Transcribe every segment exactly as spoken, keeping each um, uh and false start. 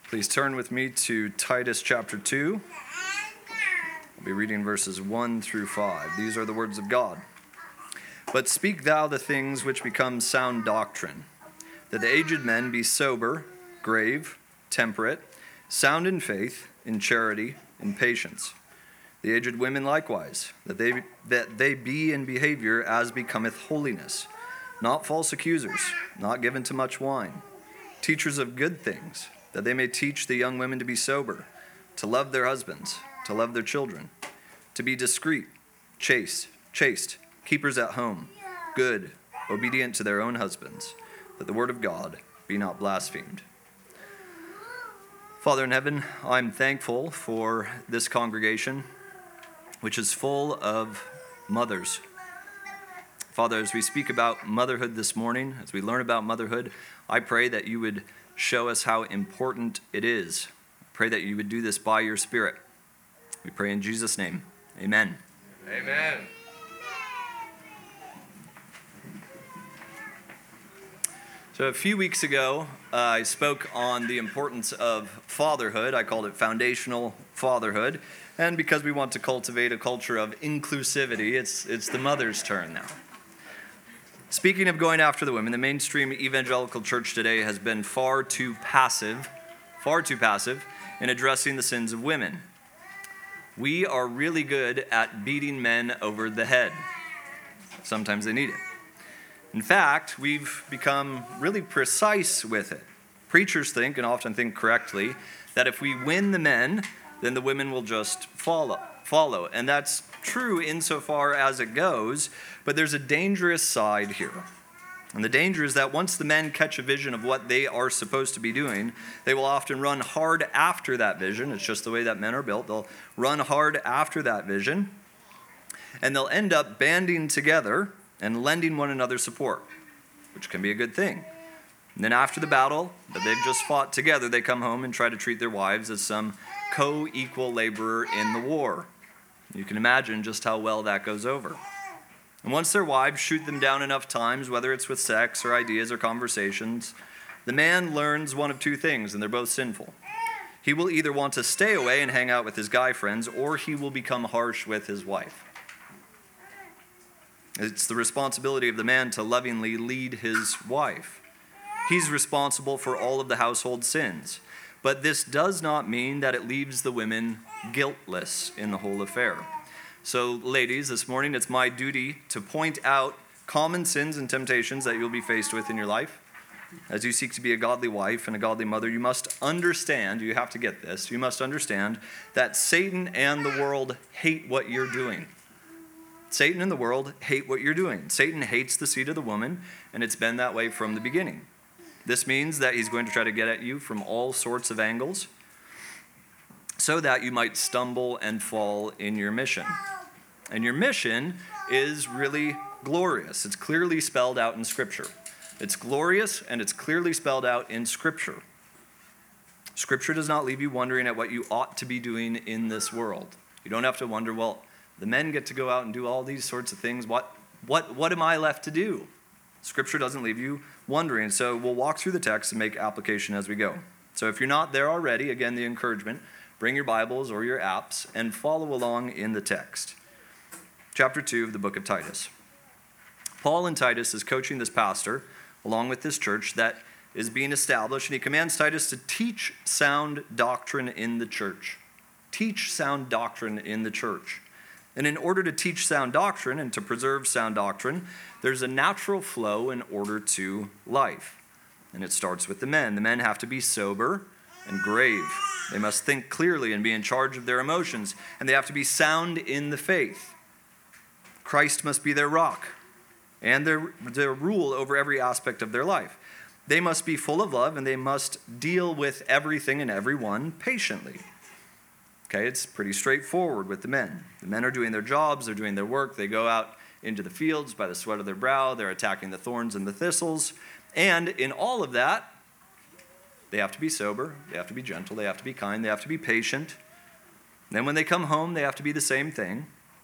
Please turn with me to Titus chapter two. I'll be reading verses one through five. These are the words of God. But speak thou the things which become sound doctrine, that the aged men be sober, grave, temperate, sound in faith, in charity, in patience. The aged women likewise, that they that they be in behavior as becometh holiness, not false accusers, not given to much wine, teachers of good things, that they may teach the young women to be sober, to love their husbands, to love their children, to be discreet, chaste, chaste, keepers at home, good, obedient to their own husbands, that the word of God be not blasphemed. Father in heaven, I'm thankful for this congregation, which is full of mothers. Father, as we speak about motherhood this morning, as we learn about motherhood, I pray that you would show us how important it is. I pray that you would do this by your Spirit. We pray in Jesus' name. Amen. Amen. So a few weeks ago, uh, I spoke on the importance of fatherhood. I called it foundational fatherhood. And because we want to cultivate a culture of inclusivity, it's it's the mother's turn now. Speaking of going after the women, the mainstream evangelical church today has been far too passive, far too passive in addressing the sins of women. We are really good at beating men over the head. Sometimes they need it. In fact, we've become really precise with it. Preachers think, and often think correctly, that if we win the men, then the women will just follow. follow. And that's true insofar as it goes, but there's a dangerous side here. And the danger is that once the men catch a vision of what they are supposed to be doing, they will often run hard after that vision. It's just the way that men are built. They'll run hard after that vision, and they'll end up banding together and lending one another support, which can be a good thing. And then after the battle that they've just fought together, they come home and try to treat their wives as some co-equal laborer in the war. You can imagine just how well that goes over. And once their wives shoot them down enough times, whether it's with sex or ideas or conversations, the man learns one of two things, and they're both sinful. He will either want to stay away and hang out with his guy friends, or he will become harsh with his wife. It's the responsibility of the man to lovingly lead his wife. He's responsible for all of the household sins. But this does not mean that it leaves the women guiltless in the whole affair. So, ladies, this morning it's my duty to point out common sins and temptations that you'll be faced with in your life. As you seek to be a godly wife and a godly mother, you must understand, you have to get this, you must understand that Satan and the world hate what you're doing. Satan and the world hate what you're doing. Satan hates the seed of the woman, and it's been that way from the beginning. This means that he's going to try to get at you from all sorts of angles so that you might stumble and fall in your mission. And your mission is really glorious. It's clearly spelled out in Scripture. It's glorious and it's clearly spelled out in Scripture. Scripture does not leave you wondering at what you ought to be doing in this world. You don't have to wonder, well, the men get to go out and do all these sorts of things. What, what, what am I left to do? Scripture doesn't leave you wondering. So we'll walk through the text and make application as we go. So if you're not there already, again, the encouragement, bring your Bibles or your apps and follow along in the text. Chapter two of the book of Titus. Paul and Titus is coaching this pastor along with this church that is being established, and he commands Titus to teach sound doctrine in the church. Teach sound doctrine in the church. And in order to teach sound doctrine and to preserve sound doctrine, there's a natural flow in order to life. And it starts with the men. The men have to be sober and grave. They must think clearly and be in charge of their emotions. And they have to be sound in the faith. Christ must be their rock and their, their rule over every aspect of their life. They must be full of love, and they must deal with everything and everyone patiently. Okay, it's pretty straightforward with the men. The men are doing their jobs, they're doing their work, they go out into the fields by the sweat of their brow, they're attacking the thorns and the thistles, and in all of that, they have to be sober, they have to be gentle, they have to be kind, they have to be patient. And then when they come home, they have to be the same thing.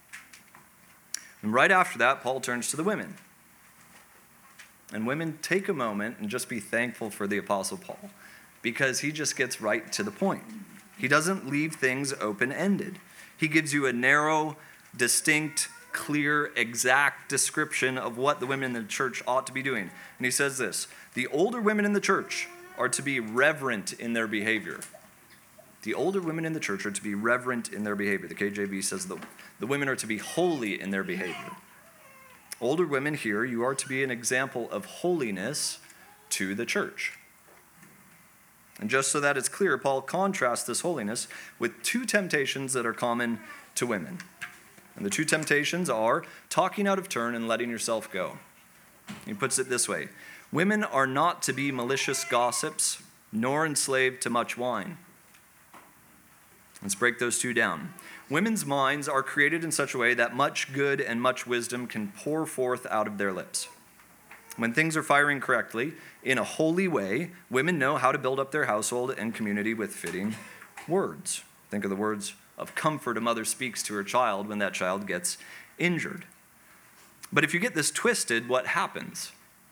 And right after that, Paul turns to the women. And women, take a moment and just be thankful for the Apostle Paul. because he just gets right to the point. He doesn't leave things open-ended. He gives you a narrow, distinct, clear, exact description of what the women in the church ought to be doing. And he says this: the older women in the church are to be reverent in their behavior. The older women in the church are to be reverent in their behavior. The K J V says the, the women are to be holy in their behavior. Older women here, you are to be an example of holiness to the church. And just so that it's clear, Paul contrasts this holiness with two temptations that are common to women. And the two temptations are talking out of turn and letting yourself go. He puts it this way: women are not to be malicious gossips, nor enslaved to much wine. Let's break those two down. Women's minds are created in such a way that much good and much wisdom can pour forth out of their lips. When things are firing correctly, in a holy way, women know how to build up their household and community with fitting words. Think of the words of comfort a mother speaks to her child when that child gets injured. But if you get this twisted, what happens?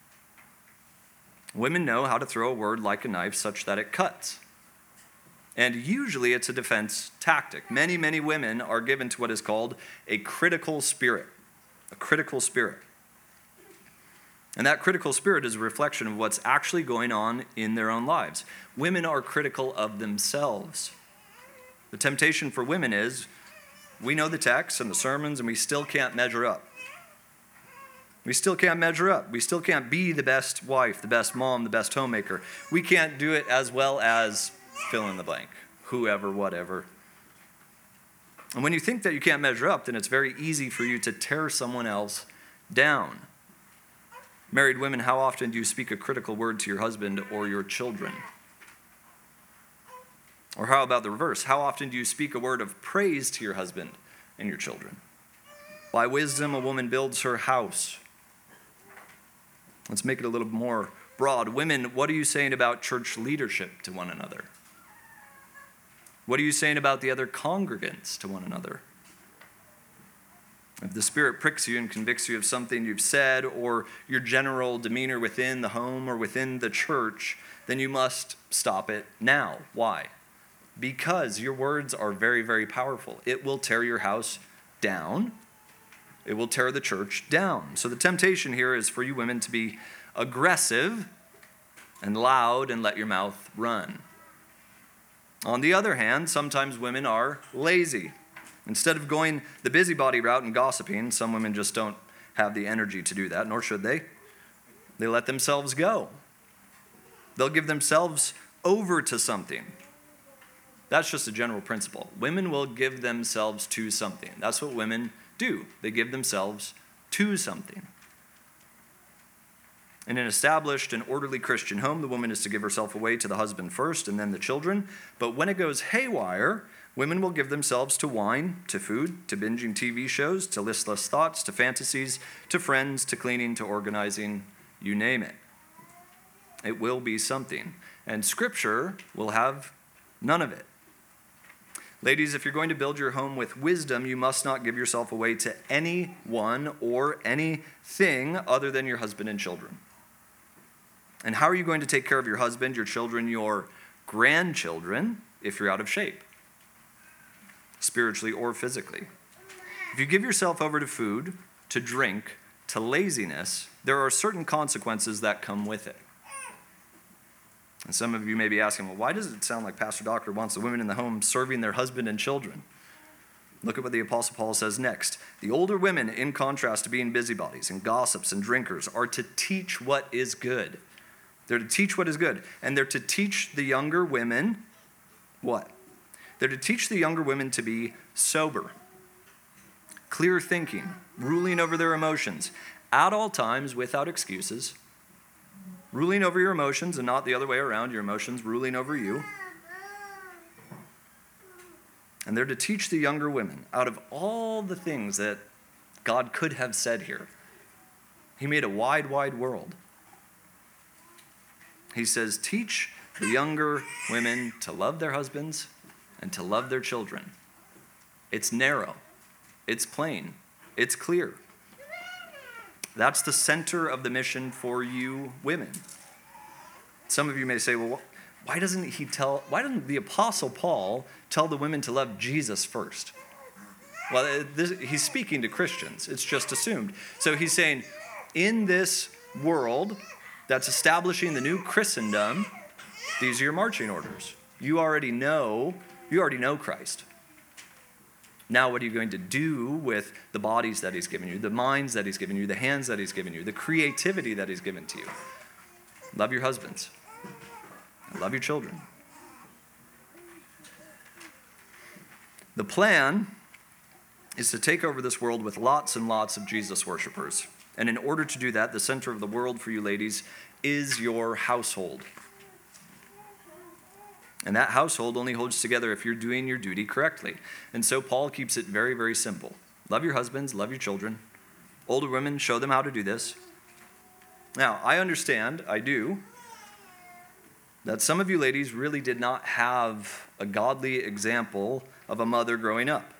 Women know how to throw a word like a knife such that it cuts. And usually it's a defense tactic. Many, many women are given to what is called a critical spirit. A critical spirit. And that critical spirit is a reflection of what's actually going on in their own lives. Women are critical of themselves. The temptation for women is, we know the texts and the sermons and we still can't measure up. We still can't measure up. We still can't be the best wife, the best mom, the best homemaker. We can't do it as well as fill in the blank, whoever, whatever. And when you think that you can't measure up, then it's very easy for you to tear someone else down. Married women, how often do you speak a critical word to your husband or your children? Or how about the reverse? How often do you speak a word of praise to your husband and your children? By wisdom, a woman builds her house. Let's make it a little more broad. Women, what are you saying about church leadership to one another? What are you saying about the other congregants to one another? If the Spirit pricks you and convicts you of something you've said or your general demeanor within the home or within the church, then you must stop it now. Why? Because your words are very, very powerful. It will tear your house down. It will tear the church down. So the temptation here is for you women to be aggressive and loud and let your mouth run. On the other hand, sometimes women are lazy. Instead of going the busybody route and gossiping, some women just don't have the energy to do that, nor should they. They let themselves go. They'll give themselves over to something. That's just a general principle. Women will give themselves to something. That's what women do. They give themselves to something. In an established and orderly Christian home, the woman is to give herself away to the husband first and then the children. But when it goes haywire, women will give themselves to wine, to food, to binging T V shows, to listless thoughts, to fantasies, to friends, to cleaning, to organizing, you name it. It will be something. And Scripture will have none of it. Ladies, if you're going to build your home with wisdom, you must not give yourself away to anyone or anything other than your husband and children. And how are you going to take care of your husband, your children, your grandchildren if you're out of shape, spiritually or physically? If you give yourself over to food, to drink, to laziness, there are certain consequences that come with it. And some of you may be asking, well, why does it sound like Pastor Doctor wants the women in the home serving their husband and children? Look at what the Apostle Paul says next. The older women, in contrast to being busybodies and gossips and drinkers, are to teach what is good. They're to teach what is good. And they're to teach the younger women what? They're to teach the younger women to be sober, clear thinking, ruling over their emotions, at all times without excuses, ruling over your emotions and not the other way around, your emotions ruling over you. And they're to teach the younger women, out of all the things that God could have said here, He made a wide, wide world. He says, teach the younger women to love their husbands and to love their children. It's narrow. It's plain. It's clear. That's the center of the mission for you women. Some of you may say, well, why doesn't he tell, why doesn't the Apostle Paul tell the women to love Jesus first? Well, this, he's speaking to Christians. It's just assumed. So he's saying, in this world that's establishing the new Christendom, these are your marching orders. You already know, you already know Christ. Now what are you going to do with the bodies that he's given you, the minds that he's given you, the hands that he's given you, the creativity that he's given to you? Love your husbands. Love your children. The plan is to take over this world with lots and lots of Jesus worshipers. And in order to do that, the center of the world for you ladies is your household. And that household only holds together if you're doing your duty correctly. And so Paul keeps it very, very simple. Love your husbands, love your children. Older women, show them how to do this. Now, I understand, I do, that some of you ladies really did not have a godly example of a mother growing up.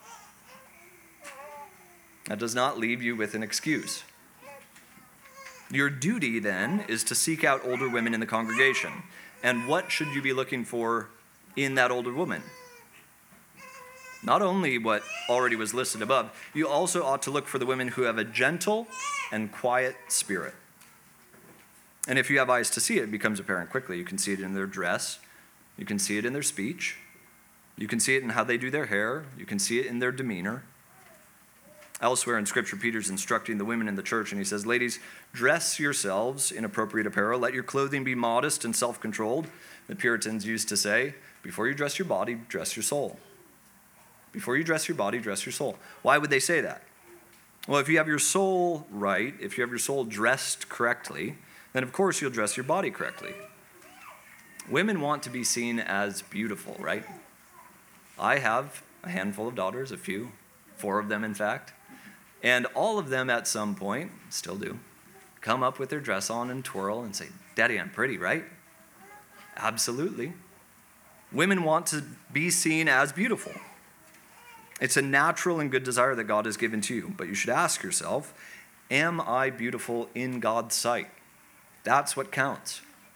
That does not leave you with an excuse. Your duty, then, is to seek out older women in the congregation. And what should you be looking for in that older woman? Not only what already was listed above, you also ought to look for the women who have a gentle and quiet spirit. And if you have eyes to see it, it becomes apparent quickly. You can see it in their dress. You can see it in their speech. You can see it in how they do their hair. You can see it in their demeanor. Elsewhere in Scripture, Peter's instructing the women in the church, and he says, ladies, dress yourselves in appropriate apparel. Let your clothing be modest and self-controlled. The Puritans used to say, before you dress your body, dress your soul. Before you dress your body, dress your soul. Why would they say that? Well, if you have your soul right, if you have your soul dressed correctly, then of course you'll dress your body correctly. Women want to be seen as beautiful, right? I have a handful of daughters, a few, four of them in fact. And all of them at some point, still do, come up with their dress on and twirl and say, Daddy, I'm pretty, right? Absolutely. Women want to be seen as beautiful. It's a natural and good desire that God has given to you. But you should ask yourself, am I beautiful in God's sight? That's what counts.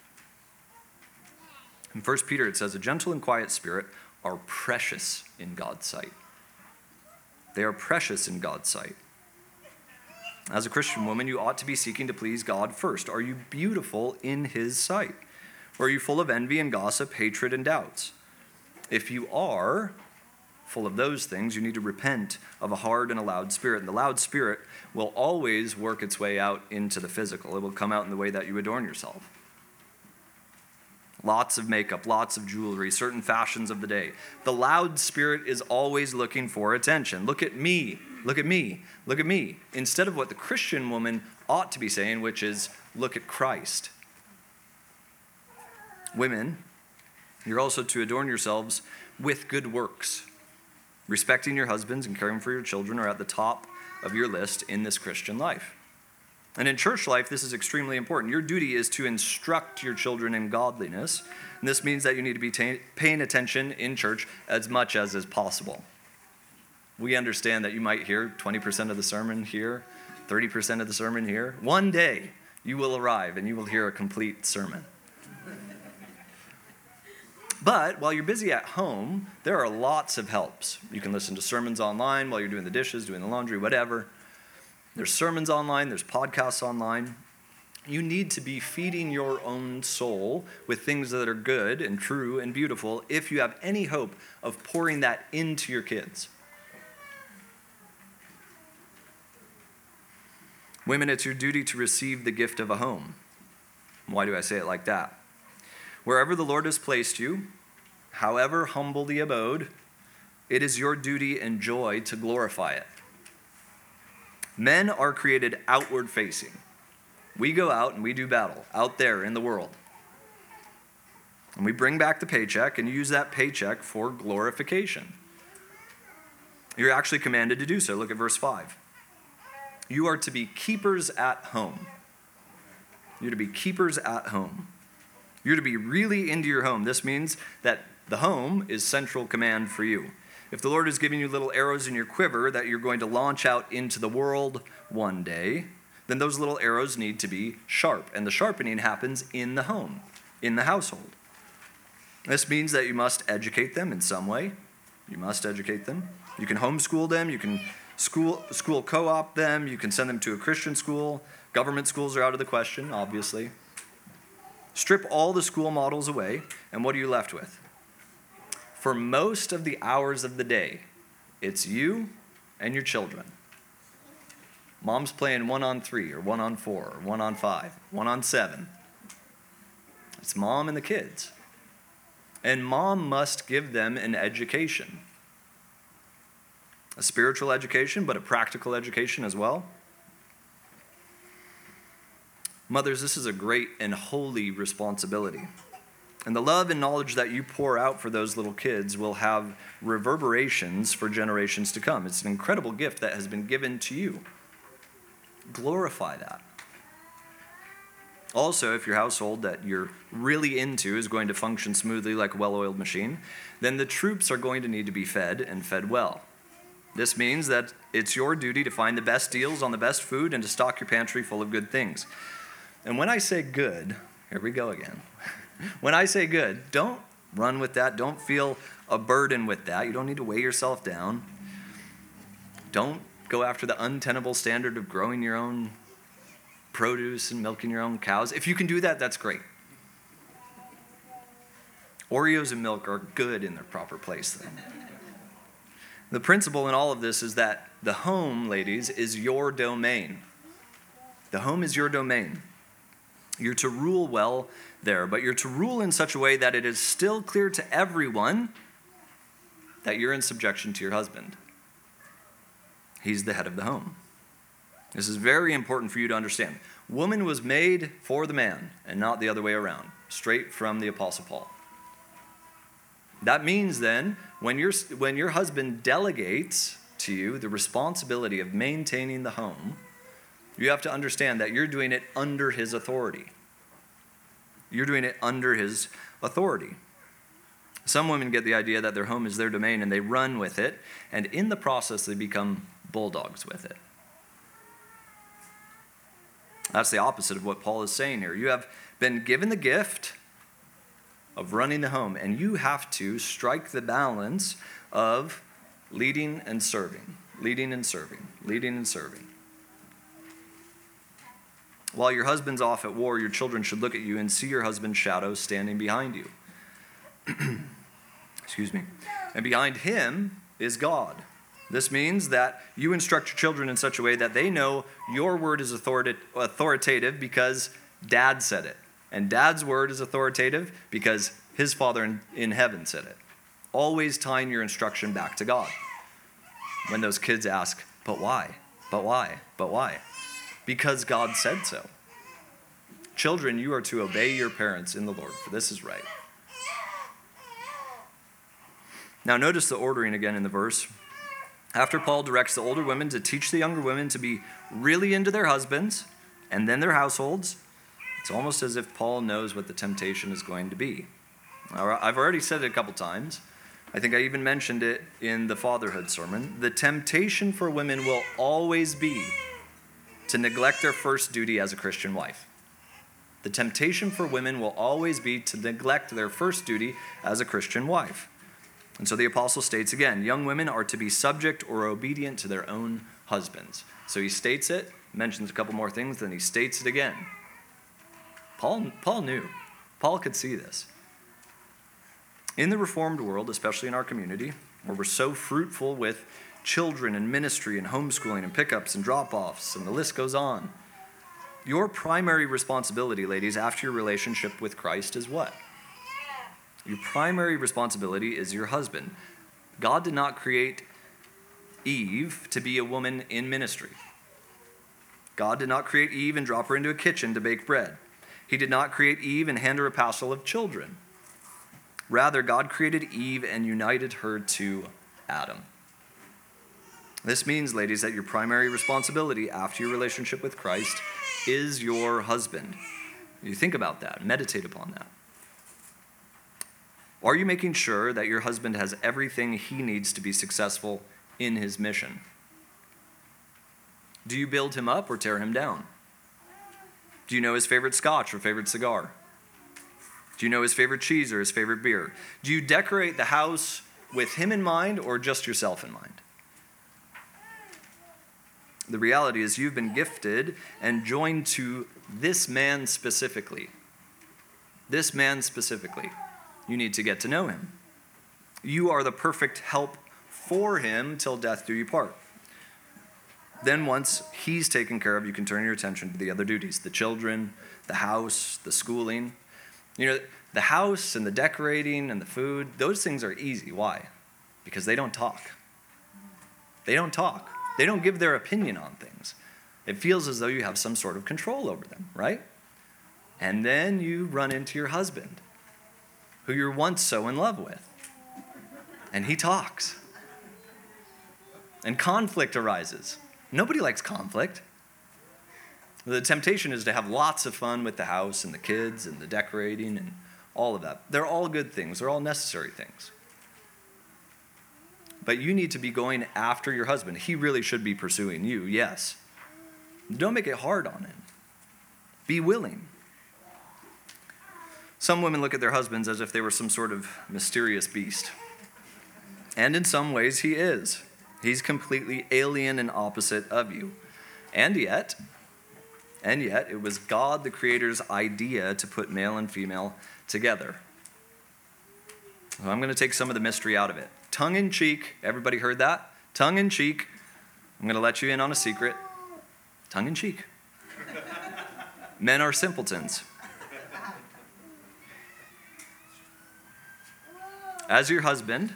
In First Peter it says, a gentle and quiet spirit are precious in God's sight. They are precious in God's sight. As a Christian woman, you ought to be seeking to please God first. Are you beautiful in his sight? Or are you full of envy and gossip, hatred and doubts? If you are full of those things, you need to repent of a hard and a loud spirit. And the loud spirit will always work its way out into the physical. It will come out in the way that you adorn yourself. Lots of makeup, lots of jewelry, certain fashions of the day. The loud spirit is always looking for attention. Look at me, look at me, look at me. Instead of what the Christian woman ought to be saying, which is, look at Christ. Women, you're also to adorn yourselves with good works. Respecting your husbands and caring for your children are at the top of your list in this Christian life. And in church life, this is extremely important. Your duty is to instruct your children in godliness. And this means that you need to be ta- paying attention in church as much as is possible. We understand that you might hear twenty percent of the sermon here, thirty percent of the sermon here. One day, you will arrive and you will hear a complete sermon. But while you're busy at home, there are lots of helps. You can listen to sermons online while you're doing the dishes, doing the laundry, whatever. There's sermons online, there's podcasts online. You need to be feeding your own soul with things that are good and true and beautiful if you have any hope of pouring that into your kids. Women, it's your duty to receive the gift of a home. Why do I say it like that? Wherever the Lord has placed you, however humble the abode, it is your duty and joy to glorify it. Men are created outward facing. We go out and we do battle out there in the world. And we bring back the paycheck and use that paycheck for glorification. You're actually commanded to do so. Look at verse five. You are to be keepers at home. You're to be keepers at home. You're to be really into your home. This means that the home is central command for you. If the Lord is giving you little arrows in your quiver that you're going to launch out into the world one day, then those little arrows need to be sharp. And the sharpening happens in the home, in the household. This means that you must educate them in some way. You must educate them. You can homeschool them. You can school school co-op them. You can send them to a Christian school. Government schools are out of the question, obviously. Strip all the school models away, and what are you left with? For most of the hours of the day, it's you and your children. Mom's playing one on three, or one on four, or one on five, one on seven. It's mom and the kids. And mom must give them an education. A spiritual education, but a practical education as well. Mothers, this is a great and holy responsibility. And the love and knowledge that you pour out for those little kids will have reverberations for generations to come. It's an incredible gift that has been given to you. Glorify that. Also, if your household that you're really into is going to function smoothly like a well-oiled machine, then the troops are going to need to be fed and fed well. This means that it's your duty to find the best deals on the best food and to stock your pantry full of good things. And when I say good, here we go again. When I say good, don't run with that. Don't feel a burden with that. You don't need to weigh yourself down. Don't go after the untenable standard of growing your own produce and milking your own cows. If you can do that, that's great. Oreos and milk are good in their proper place, though. The principle in all of this is that the home, ladies, is your domain. The home is your domain. You're to rule well there, but you're to rule in such a way that it is still clear to everyone that you're in subjection to your husband. He's the head of the home. This is very important for you to understand. Woman was made for the man and not the other way around, straight from the Apostle Paul. That means then, when, your when your husband delegates to you the responsibility of maintaining the home, you have to understand that you're doing it under his authority. You're doing it under his authority. Some women get the idea that their home is their domain and they run with it, and in the process they become bulldogs with it. That's the opposite of what Paul is saying here. You have been given the gift of running the home, and you have to strike the balance of leading and serving, leading and serving, leading and serving. While your husband's off at war, your children should look at you and see your husband's shadow standing behind you. Excuse me. And behind him is God. This means that you instruct your children in such a way that they know your word is authoritative because dad said it. And dad's word is authoritative because his Father in, in heaven said it. Always tying your instruction back to God. When those kids ask, but why? But why? But why? Because God said so. Children, you are to obey your parents in the Lord, for this is right. Now notice the ordering again in the verse. After Paul directs the older women to teach the younger women to be really into their husbands and then their households, it's almost as if Paul knows what the temptation is going to be. I've already said it a couple times. I think I even mentioned it in the fatherhood sermon. The temptation for women will always be to neglect their first duty as a Christian wife. The temptation for women will always be to neglect their first duty as a Christian wife. And so the apostle states again, young women are to be subject or obedient to their own husbands. So he states it, mentions a couple more things, then he states it again. Paul, Paul knew. Paul could see this. In the Reformed world, especially in our community, where we're so fruitful with children and ministry and homeschooling and pickups and drop-offs, and the list goes on, your primary responsibility, ladies, after your relationship with Christ is what? Your primary responsibility is your husband. God did not create Eve to be a woman in ministry. God did not create Eve and drop her into a kitchen to bake bread. He did not create Eve and hand her a passel of children. Rather, God created Eve and united her to Adam. This means, ladies, that your primary responsibility after your relationship with Christ is your husband. You think about that. Meditate upon that. Are you making sure that your husband has everything he needs to be successful in his mission? Do you build him up or tear him down? Do you know his favorite scotch or favorite cigar? Do you know his favorite cheese or his favorite beer? Do you decorate the house with him in mind or just yourself in mind? The reality is you've been gifted and joined to this man specifically. This man specifically. You need to get to know him. You are the perfect help for him till death do you part. Then once he's taken care of, you can turn your attention to the other duties, the children, the house, the schooling. You know, the house and the decorating and the food, those things are easy. Why? Because they don't talk. They don't talk. They don't give their opinion on things. It feels as though you have some sort of control over them, right? And then you run into your husband, who you're once so in love with. And he talks. And conflict arises. Nobody likes conflict. The temptation is to have lots of fun with the house and the kids and the decorating and all of that. They're all good things. They're all necessary things. But you need to be going after your husband. He really should be pursuing you, yes. Don't make it hard on him. Be willing. Some women look at their husbands as if they were some sort of mysterious beast. And in some ways, he is. He's completely alien and opposite of you. And yet, and yet, it was God, the Creator's idea to put male and female together. So I'm going to take some of the mystery out of it. Tongue in cheek, everybody heard that? Tongue in cheek. I'm going to let you in on a secret. Tongue in cheek. Men are simpletons. As your husband,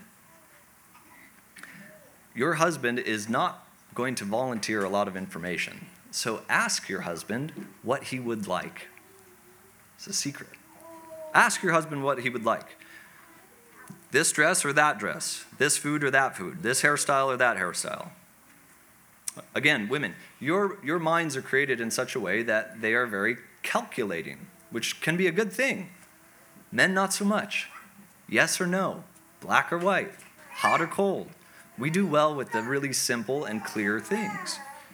your husband is not going to volunteer a lot of information. So ask your husband what he would like. It's a secret. Ask your husband what he would like. This dress or that dress, this food or that food, this hairstyle or that hairstyle. Again, women, your, your minds are created in such a way that they are very calculating, which can be a good thing. Men, not so much. Yes or no, black or white, hot or cold. We do well with the really simple and clear things.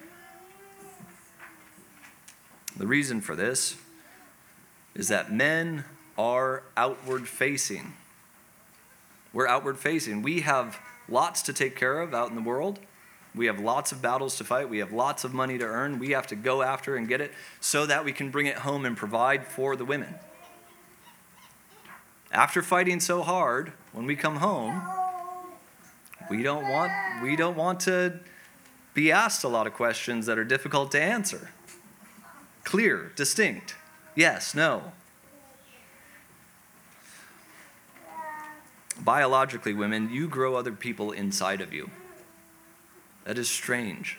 The reason for this is that men are outward facing. We're outward facing. We have lots to take care of out in the world. We have lots of battles to fight. We have lots of money to earn. We have to go after and get it so that we can bring it home and provide for the women. After fighting so hard, when we come home, we don't want we don't want to be asked a lot of questions that are difficult to answer. Clear, distinct. Yes, no. Biologically, women, you grow other people inside of you. That is strange.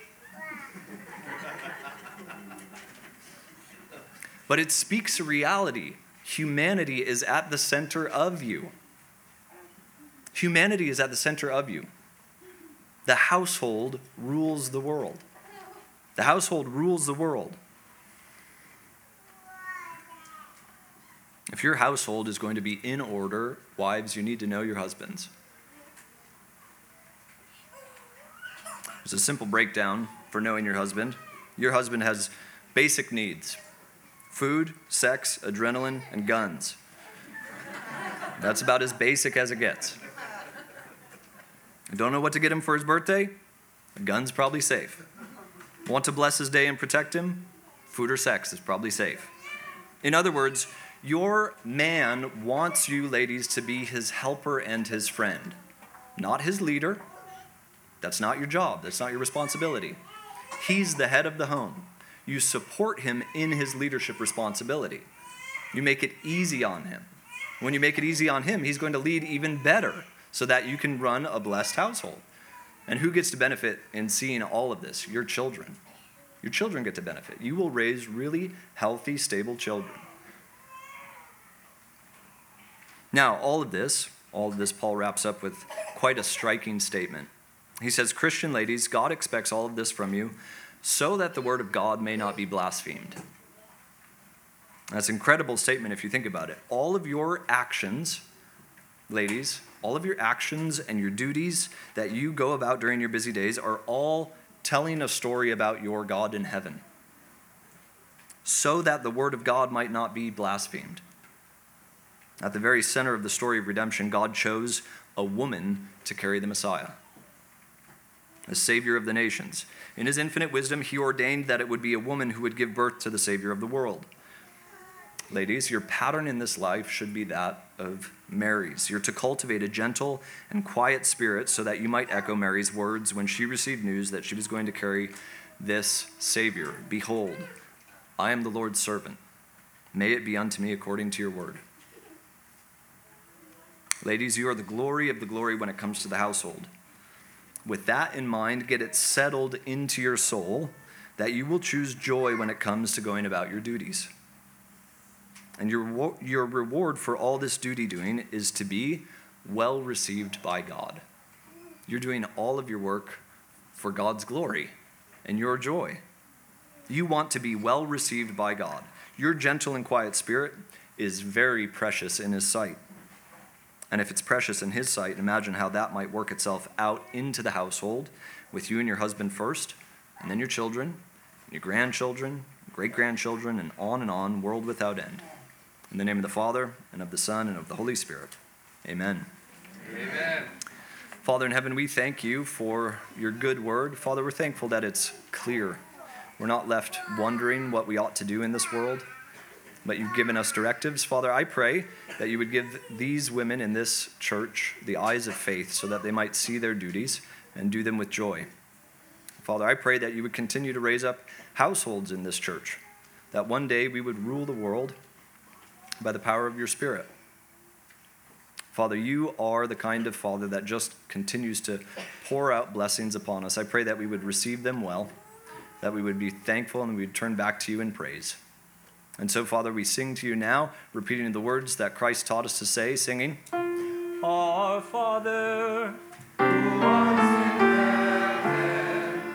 But it speaks a reality. Humanity is at the center of you. Humanity is at the center of you. The household rules the world. The household rules the world. If your household is going to be in order, wives, you need to know your husbands. There's a simple breakdown for knowing your husband. Your husband has basic needs: food, sex, adrenaline, and guns. That's about as basic as it gets. Don't know what to get him for his birthday? A gun's probably safe. Want to bless his day and protect him? Food or sex is probably safe. In other words, your man wants you, ladies, to be his helper and his friend, not his leader. That's not your job. That's not your responsibility. He's the head of the home. You support him in his leadership responsibility. You make it easy on him. When you make it easy on him, he's going to lead even better so that you can run a blessed household. And who gets to benefit in seeing all of this? Your children. Your children get to benefit. You will raise really healthy, stable children. Now, all of this, all of this, Paul wraps up with quite a striking statement. He says, Christian ladies, God expects all of this from you so that the word of God may not be blasphemed. That's an incredible statement if you think about it. All of your actions, ladies, all of your actions and your duties that you go about during your busy days are all telling a story about your God in heaven, so that the word of God might not be blasphemed. At the very center of the story of redemption, God chose a woman to carry the Messiah, the Savior of the nations. In his infinite wisdom, he ordained that it would be a woman who would give birth to the Savior of the world. Ladies, your pattern in this life should be that of Mary's. You're to cultivate a gentle and quiet spirit so that you might echo Mary's words when she received news that she was going to carry this Savior. Behold, I am the Lord's servant. May it be unto me according to your word. Ladies, you are the glory of the glory when it comes to the household. With that in mind, get it settled into your soul that you will choose joy when it comes to going about your duties. And your, your reward for all this duty doing is to be well received by God. You're doing all of your work for God's glory and your joy. You want to be well received by God. Your gentle and quiet spirit is very precious in his sight. And if it's precious in his sight, imagine how that might work itself out into the household with you and your husband first, and then your children, your grandchildren, great-grandchildren, and on and on, world without end. In the name of the Father, and of the Son, and of the Holy Spirit. Amen. Amen. Father in heaven, we thank you for your good word. Father, we're thankful that it's clear. We're not left wondering what we ought to do in this world, but you've given us directives. Father, I pray that you would give these women in this church the eyes of faith so that they might see their duties and do them with joy. Father, I pray that you would continue to raise up households in this church, that one day we would rule the world by the power of your Spirit. Father, you are the kind of Father that just continues to pour out blessings upon us. I pray that we would receive them well, that we would be thankful and we would turn back to you in praise. And so, Father, we sing to you now, repeating the words that Christ taught us to say, singing, Our Father,